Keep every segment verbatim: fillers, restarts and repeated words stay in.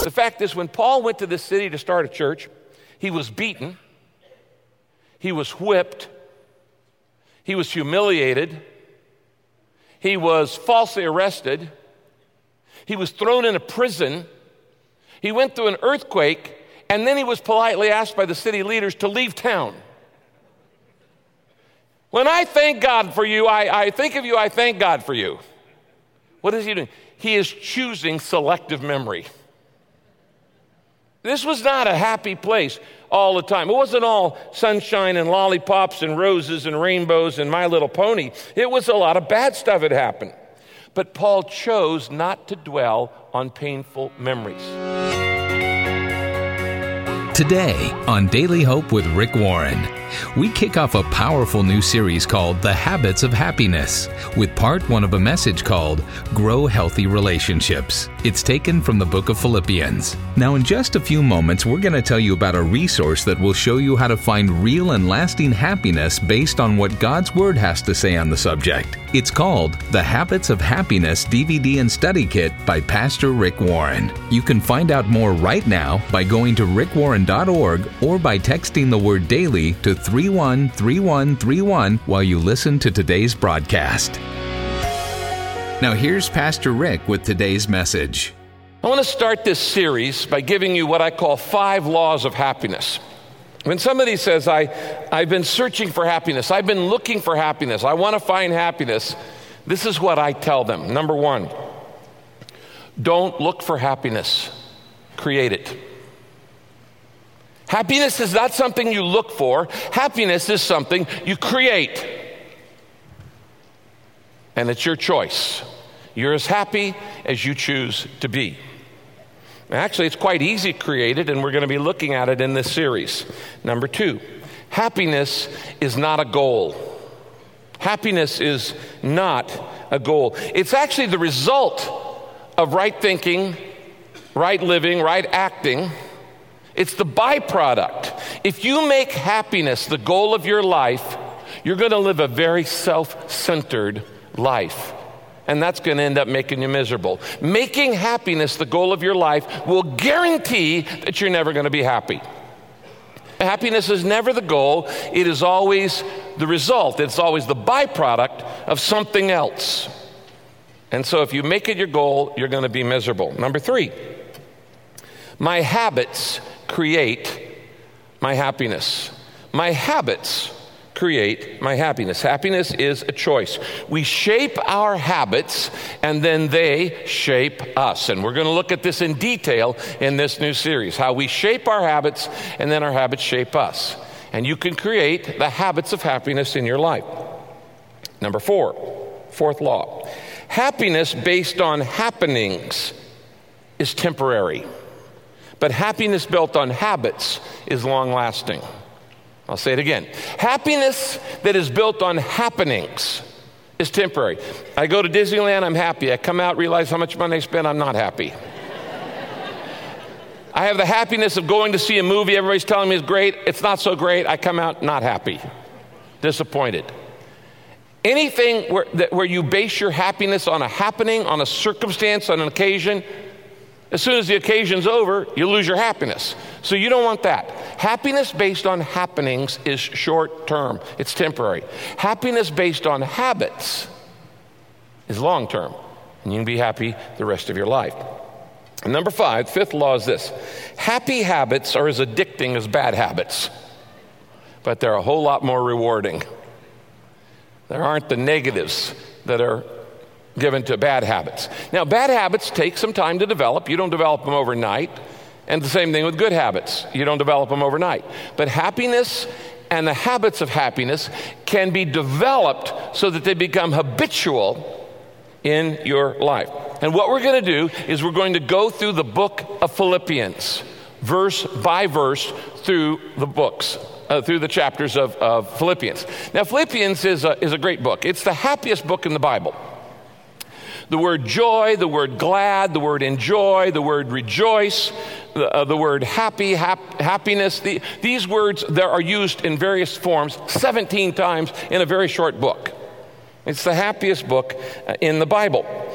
The fact is, when Paul went to this city to start a church, he was beaten, he was whipped, he was humiliated, he was falsely arrested, he was thrown into prison, he went through an earthquake, and then he was politely asked by the city leaders to leave town. When I thank God for you, I, I think of you, I thank God for you. What is he doing? He is choosing selective memory. This was not a happy place all the time. It wasn't all sunshine and lollipops and roses and rainbows and My Little Pony. It was a lot of bad stuff that happened. But Paul chose not to dwell on painful memories. Today on Daily Hope with Rick Warren, we kick off a powerful new series called The Habits of Happiness, with part one of a message called Grow Healthy Relationships. It's taken from the book of Philippians. Now, in just a few moments, we're going to tell you about a resource that will show you how to find real and lasting happiness based on what God's Word has to say on the subject. It's called The Habits of Happiness D V D and Study Kit by Pastor Rick Warren. You can find out more right now by going to rick warren dot org or by texting the word daily to three one three one three one while you listen to today's broadcast. Now here's Pastor Rick with today's message. I want to start this series by giving you what I call five laws of happiness. When somebody says, I, I've been searching for happiness, I've been looking for happiness, I want to find happiness, this is what I tell them. Number one, don't look for happiness, create it. Happiness is not something you look for. Happiness is something you create. And it's your choice. You're as happy as you choose to be. Actually, it's quite easy to create it, and we're going to be looking at it in this series. Number two, happiness is not a goal. Happiness is not a goal. It's actually the result of right thinking, right living, right acting. It's the byproduct. If you make happiness the goal of your life, you're going to live a very self-centered life. And that's going to end up making you miserable. Making happiness the goal of your life will guarantee that you're never going to be happy. Happiness is never the goal. It is always the result. It's always the byproduct of something else. And so if you make it your goal, you're going to be miserable. Number three, my habits create my happiness. My habits create my happiness. Happiness is a choice. We shape our habits, and then they shape us. And we're going to look at this in detail in this new series, how we shape our habits, and then our habits shape us. And you can create the habits of happiness in your life. Number four, fourth law. Happiness based on happenings is temporary. But happiness built on habits is long-lasting. I'll say it again. Happiness that is built on happenings is temporary. I go to Disneyland, I'm happy. I come out, realize how much money I spent, I'm not happy. I have the happiness of going to see a movie, everybody's telling me it's great, it's not so great, I come out not happy, disappointed. Anything where, that, where you base your happiness on a happening, on a circumstance, on an occasion, as soon as the occasion's over, you lose your happiness. So you don't want that. Happiness based on happenings is short term. It's temporary. Happiness based on habits is long term. And you can be happy the rest of your life. And number five, fifth law is this. Happy habits are as addicting as bad habits, but they're a whole lot more rewarding. There aren't the negatives that are given to bad habits. Now, bad habits take some time to develop. You don't develop them overnight. And the same thing with good habits. You don't develop them overnight. But happiness and the habits of happiness can be developed so that they become habitual in your life. And what we're going to do is we're going to go through the book of Philippians, verse by verse, through the books. Uh, through the chapters of, of Philippians. Now, Philippians is a, is a great book. It's the happiest book in the Bible. The word joy, the word glad, the word enjoy, the word rejoice, the, uh, the word happy, hap- happiness. The, these words there are used in various forms seventeen times in a very short book. It's the happiest book uh, in the Bible.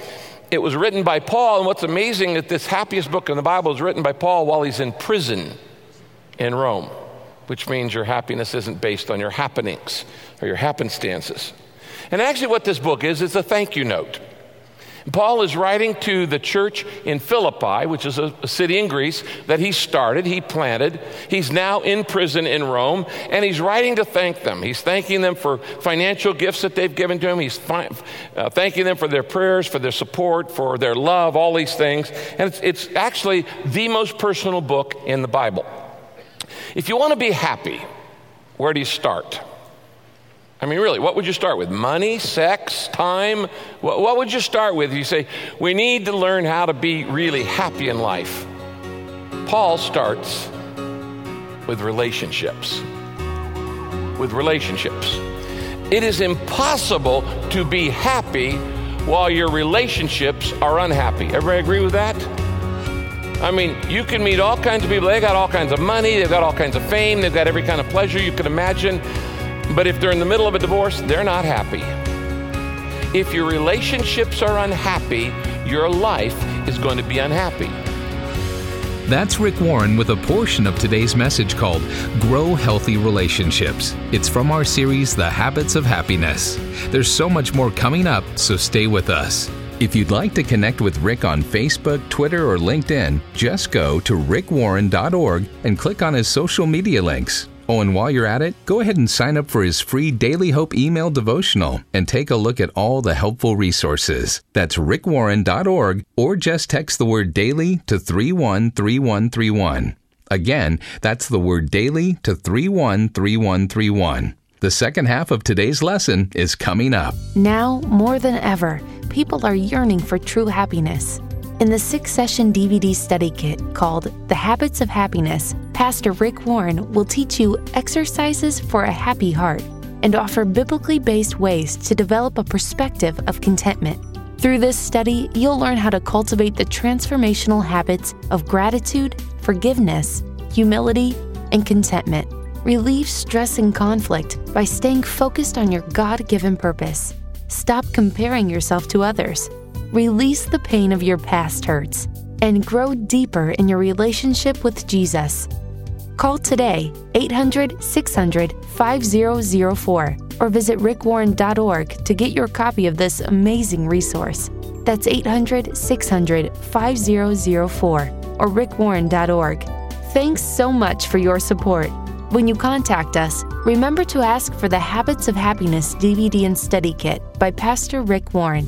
it was written by Paul, and what's amazing is this happiest book in the Bible is written by Paul while he's in prison in Rome, which means your happiness isn't based on your happenings or your happenstances. And actually what this book is, is a thank you note. Paul is writing to the church in Philippi, which is a, a city in Greece that he started, he planted. He's now in prison in Rome, and he's writing to thank them. He's thanking them for financial gifts that they've given to him. He's fi- uh, thanking them for their prayers, for their support, for their love, all these things. And it's, it's actually the most personal book in the Bible. If you want to be happy, where do you start? I mean, really, what would you start with? Money, sex, time? What, what would you start with? You say, we need to learn how to be really happy in life. Paul starts with relationships. With relationships. It is impossible to be happy while your relationships are unhappy. Everybody agree with that? I mean, you can meet all kinds of people. They got all kinds of money. They've got all kinds of fame. They've got every kind of pleasure you can imagine. But if they're in the middle of a divorce, they're not happy. If your relationships are unhappy, your life is going to be unhappy. That's Rick Warren with a portion of today's message called Grow Healthy Relationships. It's from our series, The Habits of Happiness. There's so much more coming up, so stay with us. If you'd like to connect with Rick on Facebook, Twitter, or LinkedIn, just go to rick warren dot org and click on his social media links. Oh, and while you're at it, go ahead and sign up for his free Daily Hope email devotional and take a look at all the helpful resources. That's rick warren dot org, or just text the word daily to three one three one three one. Again, that's the word daily to three one three one three one. The second half of today's lesson is coming up. Now, more than ever, people are yearning for true happiness. In the six-session D V D study kit called The Habits of Happiness, Pastor Rick Warren will teach you exercises for a happy heart and offer biblically based ways to develop a perspective of contentment. Through this study, you'll learn how to cultivate the transformational habits of gratitude, forgiveness, humility, and contentment. Relieve stress and conflict by staying focused on your God-given purpose. Stop comparing yourself to others. Release the pain of your past hurts and grow deeper in your relationship with Jesus. Call today, eight hundred, six hundred, five zero zero four, or visit rick warren dot org to get your copy of this amazing resource. That's eight hundred, six hundred, five zero zero four, or rick warren dot org. Thanks so much for your support. When you contact us, remember to ask for the Habits of Happiness D V D and Study Kit by Pastor Rick Warren.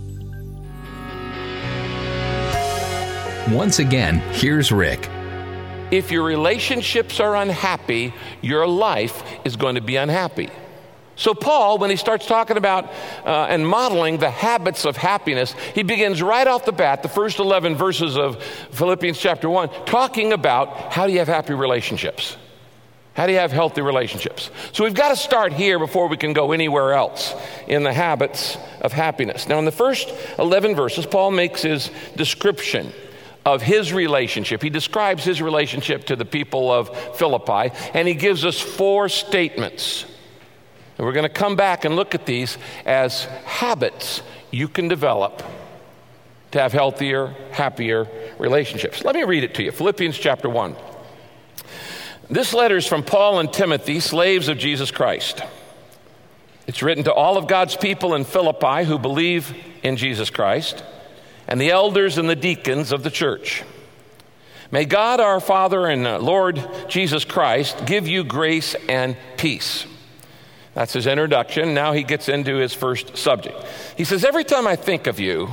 Once again, here's Rick. If your relationships are unhappy, your life is going to be unhappy. So Paul, when he starts talking about uh, and modeling the habits of happiness, he begins right off the bat, the first eleven verses of Philippians chapter one, talking about how do you have happy relationships? How do you have healthy relationships? So we've got to start here before we can go anywhere else in the habits of happiness. Now in the first eleven verses, Paul makes his description of his relationship. He describes his relationship to the people of Philippi, and he gives us four statements. And we're going to come back and look at these as habits you can develop to have healthier, happier relationships. Let me read it to you. Philippians chapter one. This letter is from Paul and Timothy, slaves of Jesus Christ. It's written to all of God's people in Philippi who believe in Jesus Christ, and the elders and the deacons of the church. May God our Father and Lord Jesus Christ give you grace and peace. That's his introduction. Now he gets into his first subject. He says, every time I think of you,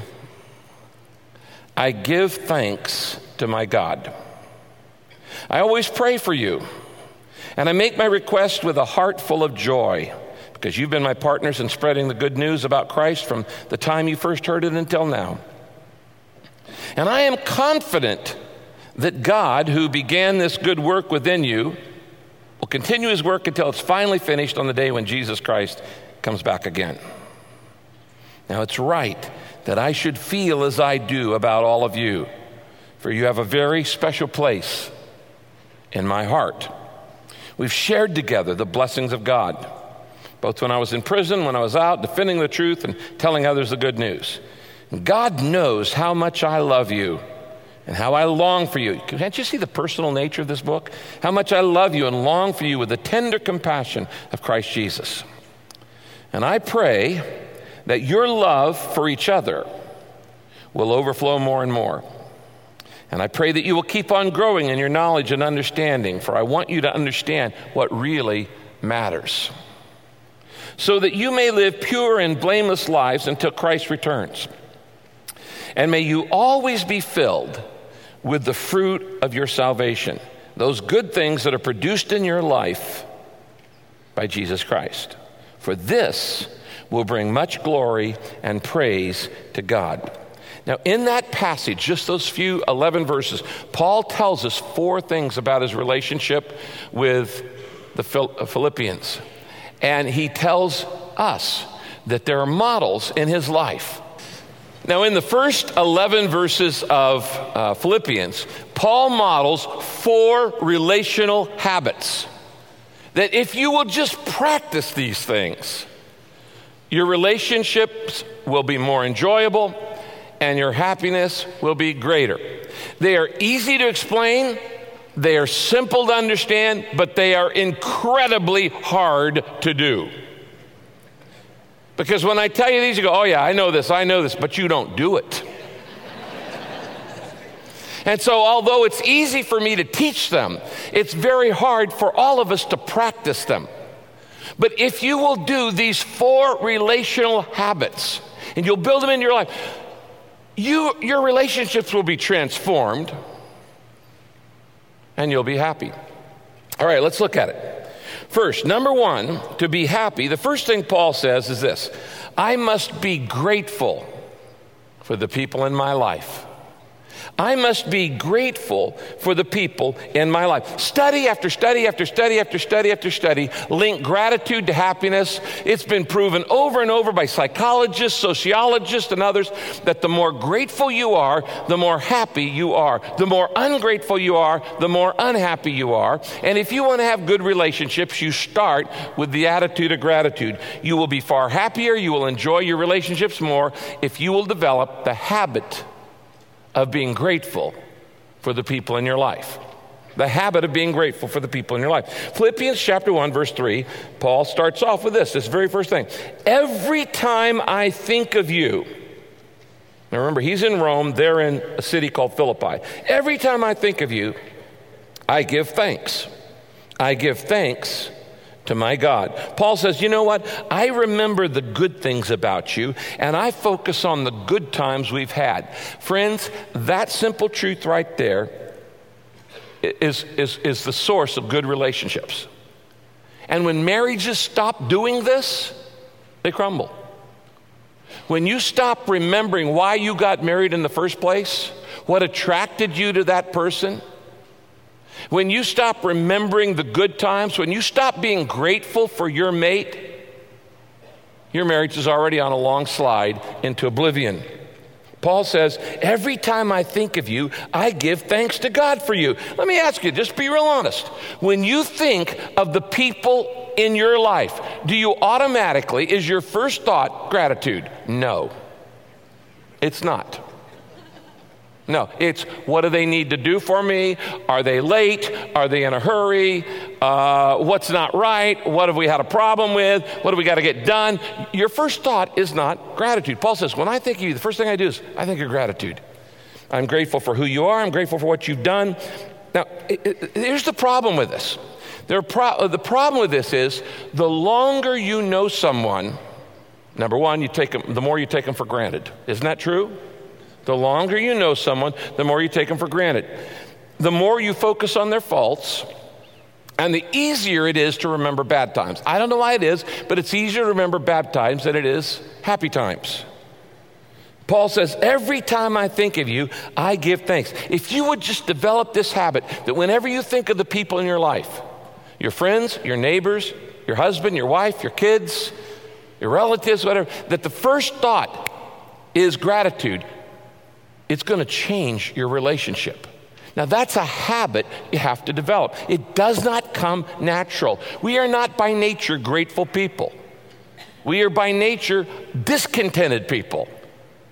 I give thanks to my God. I always pray for you, and I make my request with a heart full of joy, because you've been my partners in spreading the good news about Christ from the time you first heard it until now. And I am confident that God, who began this good work within you, will continue his work until it's finally finished on the day when Jesus Christ comes back again. Now, it's right that I should feel as I do about all of you, for you have a very special place in my heart. We've shared together the blessings of God, both when I was in prison, when I was out, defending the truth and telling others the good news. God knows how much I love you and how I long for you. Can't you see the personal nature of this book? How much I love you and long for you with the tender compassion of Christ Jesus. And I pray that your love for each other will overflow more and more. And I pray that you will keep on growing in your knowledge and understanding, for I want you to understand what really matters, so that you may live pure and blameless lives until Christ returns. And may you always be filled with the fruit of your salvation, those good things that are produced in your life by Jesus Christ. For this will bring much glory and praise to God. Now, in that passage, just those few eleven verses, Paul tells us four things about his relationship with the Philippians. And he tells us that there are models in his life. Now, in the first eleven verses of uh, Philippians, Paul models four relational habits that if you will just practice these things, your relationships will be more enjoyable and your happiness will be greater. They are easy to explain, they are simple to understand, but they are incredibly hard to do. Because when I tell you these, you go, oh yeah, I know this, I know this, but you don't do it. And so although it's easy for me to teach them, it's very hard for all of us to practice them. But if you will do these four relational habits, and you'll build them into your life, you, your relationships will be transformed, and you'll be happy. All right, let's look at it. First, number one, to be happy, the first thing Paul says is this: I must be grateful for the people in my life. I must be grateful for the people in my life. Study after study after study after study after study link gratitude to happiness. It's been proven over and over by psychologists, sociologists, and others that the more grateful you are, the more happy you are. The more ungrateful you are, the more unhappy you are. And if you want to have good relationships, you start with the attitude of gratitude. You will be far happier, you will enjoy your relationships more if you will develop the habit of being grateful for the people in your life. The habit of being grateful for the people in your life. Philippians chapter one, verse three, Paul starts off with this, this very first thing. Every time I think of you, now remember, he's in Rome, they're in a city called Philippi. Every time I think of you, I give thanks. I give thanks to my God. Paul says, you know what? I remember the good things about you, and I focus on the good times we've had. Friends, that simple truth right there is, is, is the source of good relationships. And when marriages stop doing this, they crumble. When you stop remembering why you got married in the first place, what attracted you to that person, when you stop remembering the good times, when you stop being grateful for your mate, your marriage is already on a long slide into oblivion. Paul says, every time I think of you, I give thanks to God for you. Let me ask you, just be real honest. When you think of the people in your life, do you automatically, is your first thought gratitude? No, it's not. No, it's what do they need to do for me? Are they late? Are they in a hurry? Uh, what's not right? What have we had a problem with? What do we got to get done? Your first thought is not gratitude. Paul says, when I think of you, the first thing I do is I think of gratitude. I'm grateful for who you are. I'm grateful for what you've done. Now, it, it, here's the problem with this. There pro- the problem with this is the longer you know someone, number one, you take them, the more you take them for granted. Isn't that true? The longer you know someone, the more you take them for granted. The more you focus on their faults, and the easier it is to remember bad times. I don't know why it is, but it's easier to remember bad times than it is happy times. Paul says, every time I think of you, I give thanks. If you would just develop this habit that whenever you think of the people in your life, your friends, your neighbors, your husband, your wife, your kids, your relatives, whatever, that the first thought is gratitude, it's going to change your relationship. Now, that's a habit you have to develop. It does not come natural. We are not by nature grateful people. We are by nature discontented people.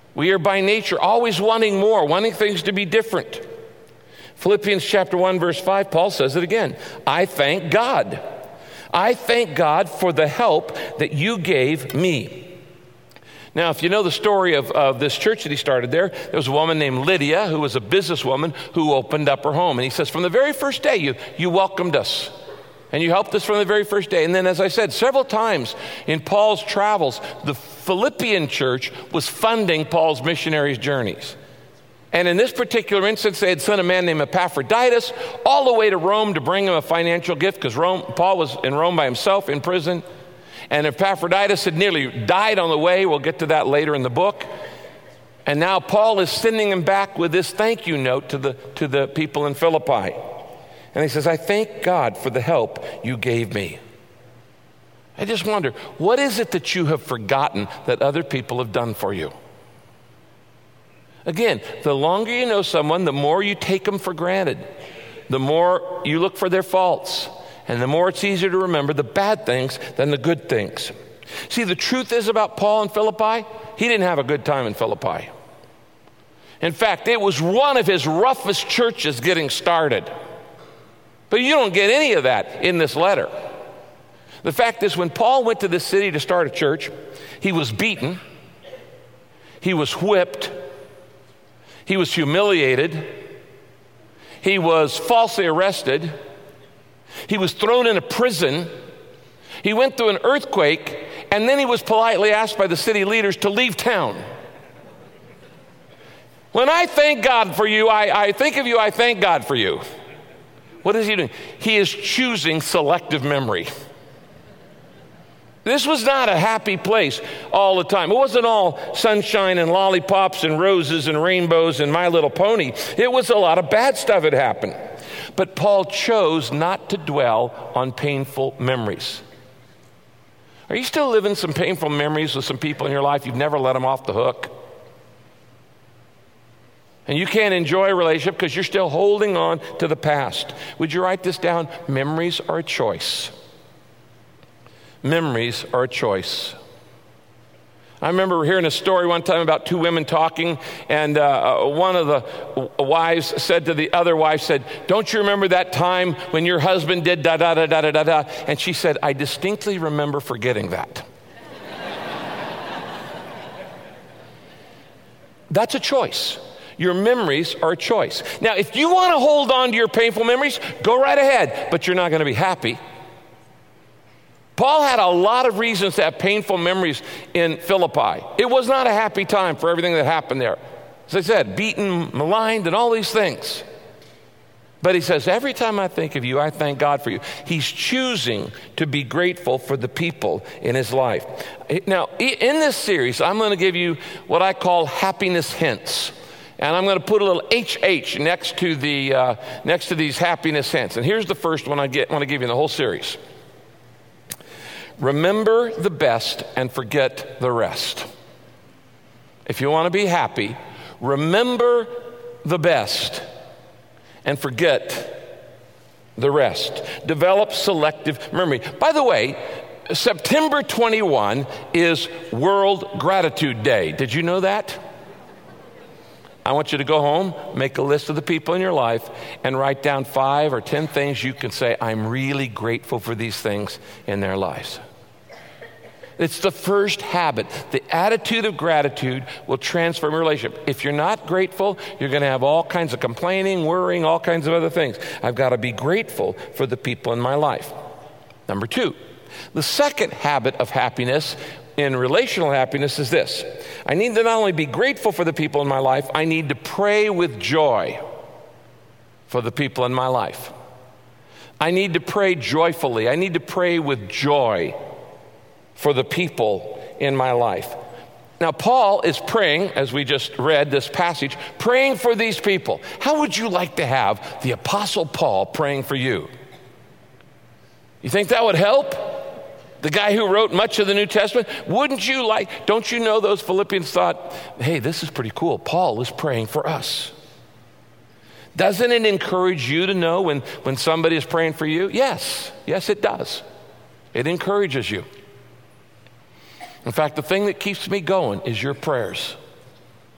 We are by nature always wanting more, wanting things to be different. Philippians chapter one, verse five, Paul says it again. I thank God. I thank God for the help that you gave me. Now, if you know the story of, of this church that he started there, there was a woman named Lydia who was a businesswoman who opened up her home. And he says, from the very first day, you, you welcomed us. And you helped us from the very first day. And then, as I said, several times in Paul's travels, the Philippian church was funding Paul's missionary journeys. And in this particular instance, they had sent a man named Epaphroditus all the way to Rome to bring him a financial gift, because Rome, Paul was in Rome by himself in prison. And Epaphroditus had nearly died on the way. We'll get to that later in the book. And now Paul is sending him back with this thank you note to the, to the people in Philippi. And he says, I thank God for the help you gave me. I just wonder, what is it that you have forgotten that other people have done for you? Again, the longer you know someone, the more you take them for granted. The more you look for their faults. And the more it's easier to remember the bad things than the good things. See, the truth is about Paul in Philippi, he didn't have a good time in Philippi. In fact, it was one of his roughest churches getting started. But you don't get any of that in this letter. The fact is, when Paul went to this city to start a church, he was beaten, he was whipped, he was humiliated, he was falsely arrested, he was thrown in a prison, he went through an earthquake, and then he was politely asked by the city leaders to leave town. When I thank God for you, I, I think of you, I thank God for you. What is he doing? He is choosing selective memory. This was not a happy place all the time. It wasn't all sunshine and lollipops and roses and rainbows and My Little Pony. It was a lot of bad stuff that happened. But Paul chose not to dwell on painful memories. Are you still living some painful memories with some people in your life? You've never let them off the hook. And you can't enjoy a relationship because you're still holding on to the past. Would you write this down? Memories are a choice. Memories are a choice. I remember hearing a story one time about two women talking, and uh, one of the wives said to the other wife, said, don't you remember that time when your husband did da da da da da da da? And she said, I distinctly remember forgetting that. That's a choice. Your memories are a choice. Now, if you want to hold on to your painful memories, go right ahead, but you're not going to be happy. Paul had a lot of reasons to have painful memories in Philippi. It was not a happy time for everything that happened there. As I said, beaten, maligned, and all these things. But he says, every time I think of you, I thank God for you. He's choosing to be grateful for the people in his life. Now, in this series, I'm going to give you what I call happiness hints. And I'm going to put a little H H next to the uh, next to these happiness hints. And here's the first one I get, want to give you in the whole series. Remember the best and forget the rest. If you want to be happy, remember the best and forget the rest. Develop selective memory. By the way, September twenty-first is World Gratitude Day. Did you know that? I want you to go home, make a list of the people in your life, and write down five or ten things you can say, I'm really grateful for these things in their lives. It's the first habit. The attitude of gratitude will transform your relationship. If you're not grateful, you're going to have all kinds of complaining, worrying, all kinds of other things. I've got to be grateful for the people in my life. Number two, the second habit of happiness in relational happiness is this. I need to not only be grateful for the people in my life, I need to pray with joy for the people in my life. I need to pray joyfully. I need to pray with joy for the people in my life. Now, Paul is praying, as we just read this passage, praying for these people. How would you like to have the Apostle Paul praying for you? You think that would help? The guy who wrote much of the New Testament, wouldn't you like, don't you know those Philippians thought, hey, this is pretty cool. Paul is praying for us. Doesn't it encourage you to know when, when somebody is praying for you? Yes, yes, it does. It encourages you. In fact, the thing that keeps me going is your prayers.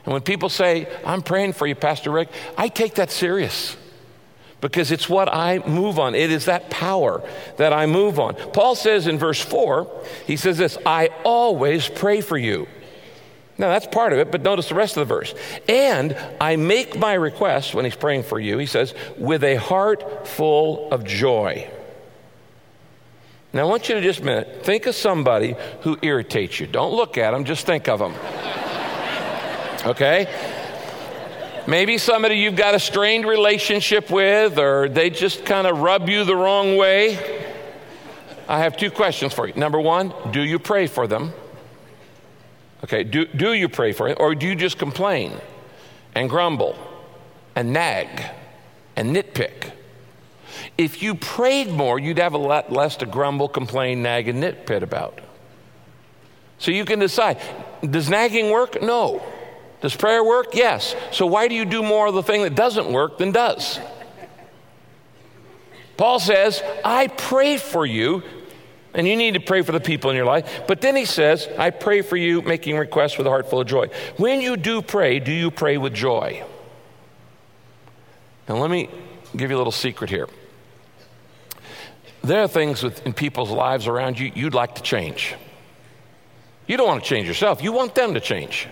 And when people say, I'm praying for you, Pastor Rick, I take that serious because it's what I move on. It is that power that I move on. Paul says in verse four, he says this, I always pray for you. Now, that's part of it, but notice the rest of the verse. And I make my requests, when he's praying for you, he says, with a heart full of joy. Now, I want you to just a minute, think of somebody who irritates you. Don't look at them, just think of them. Okay? Maybe somebody you've got a strained relationship with, or they just kind of rub you the wrong way. I have two questions for you. Number one, do you pray for them? Okay, do, do you pray for it, or do you just complain and grumble and nag and nitpick? If you prayed more, you'd have a lot less to grumble, complain, nag, and nitpick about. So you can decide, does nagging work? No. Does prayer work? Yes. So why do you do more of the thing that doesn't work than does? Paul says, I pray for you. And you need to pray for the people in your life. But then he says, I pray for you, making requests with a heart full of joy. When you do pray, do you pray with joy? Now let me give you a little secret here. There are things with, in people's lives around you you'd like to change. You don't want to change yourself. You want them to change.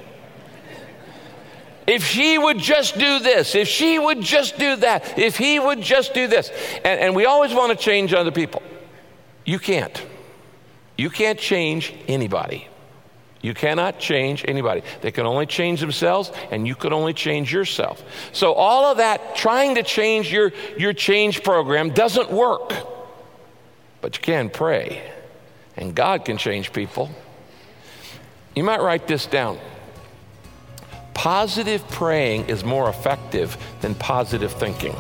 If she would just do this, if she would just do that, if he would just do this. And, and we always want to change other people. You can't. You can't change anybody. You cannot change anybody. They can only change themselves, and you can only change yourself. So all of that, trying to change your, your change program doesn't work. But you can pray, and God can change people. You might write this down. Positive praying is more effective than positive thinking.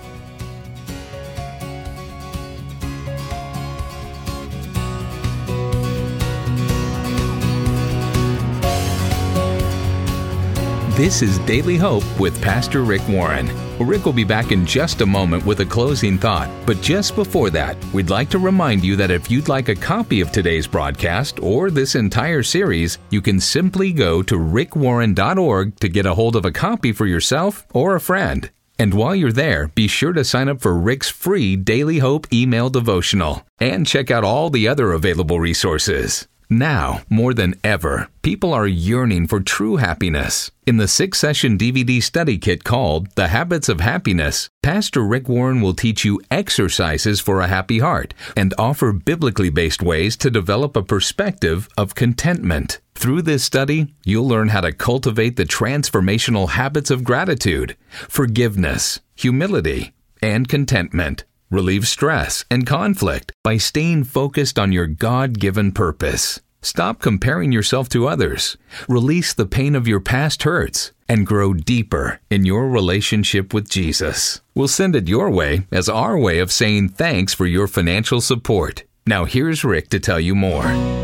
This is Daily Hope with Pastor Rick Warren. Rick will be back in just a moment with a closing thought. But just before that, we'd like to remind you that if you'd like a copy of today's broadcast or this entire series, you can simply go to rick warren dot org to get a hold of a copy for yourself or a friend. And while you're there, be sure to sign up for Rick's free Daily Hope email devotional and check out all the other available resources. Now, more than ever, people are yearning for true happiness. In the six-session D V D study kit called The Habits of Happiness, Pastor Rick Warren will teach you exercises for a happy heart and offer biblically based ways to develop a perspective of contentment. Through this study, you'll learn how to cultivate the transformational habits of gratitude, forgiveness, humility, and contentment. Relieve stress and conflict by staying focused on your God-given purpose. Stop comparing yourself to others. Release the pain of your past hurts and grow deeper in your relationship with Jesus. We'll send it your way as our way of saying thanks for your financial support. Now here's Rick to tell you more.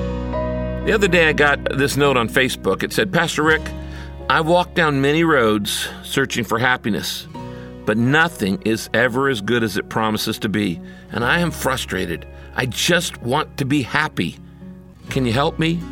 The other day I got this note on Facebook. It said, Pastor Rick, I've walked down many roads searching for happiness, but nothing is ever as good as it promises to be, and I am frustrated. I just want to be happy. Can you help me?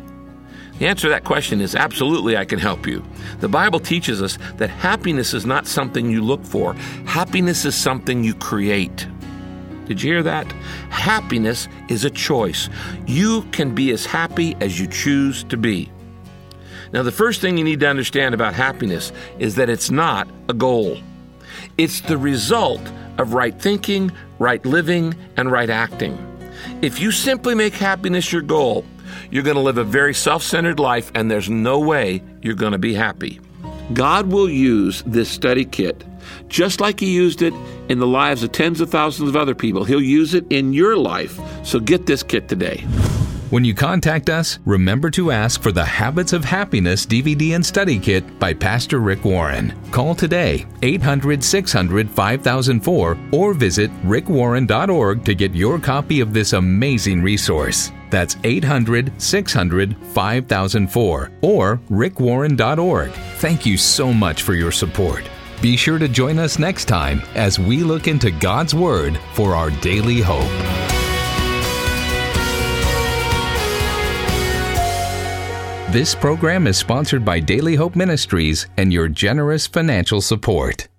The answer to that question is absolutely I can help you. The Bible teaches us that happiness is not something you look for. Happiness is something you create. Did you hear that? Happiness is a choice. You can be as happy as you choose to be. Now, the first thing you need to understand about happiness is that it's not a goal. It's the result of right thinking, right living, and right acting. If you simply make happiness your goal, you're going to live a very self-centered life, and there's no way you're going to be happy. God will use this study kit just like He used it in the lives of tens of thousands of other people. He'll use it in your life. So get this kit today. When you contact us, remember to ask for the Habits of Happiness D V D and Study Kit by Pastor Rick Warren. Call today, eight hundred, six hundred, five thousand four, or visit rick warren dot org to get your copy of this amazing resource. That's eight hundred, six hundred, five thousand four or rick warren dot org. Thank you so much for your support. Be sure to join us next time as we look into God's Word for our daily hope. This program is sponsored by Daily Hope Ministries and your generous financial support.